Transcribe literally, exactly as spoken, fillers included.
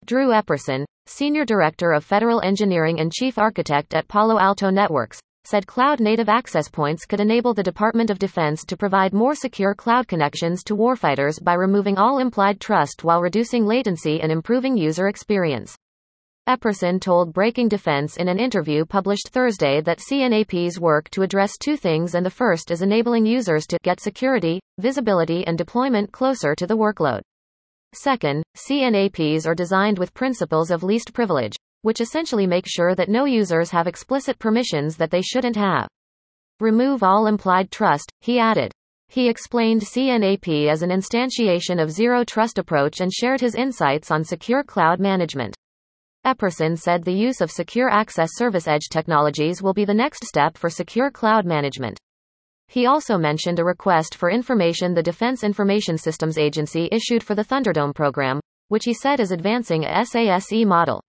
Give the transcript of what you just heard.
Drew Epperson, Senior Director of Federal Engineering and Chief Architect at Palo Alto Networks, said cloud-native access points could enable the Department of Defense to provide more secure cloud connections to warfighters by removing all implied trust while reducing latency and improving user experience. Epperson told Breaking Defense in an interview published Thursday that C N A Ps work to address two things, and the first is enabling users to get security, visibility and deployment closer to the workload. Second, C N A Ps are designed with principles of least privilege, which essentially make sure that no users have explicit permissions that they shouldn't have. Remove all implied trust, he added. He explained C N A P as an instantiation of zero trust approach and shared his insights on secure cloud management. Epperson said the use of Secure Access Service Edge technologies will be the next step for secure cloud management. He also mentioned a request for information the Defense Information Systems Agency issued for the Thunderdome program, which he said is advancing a SASE model.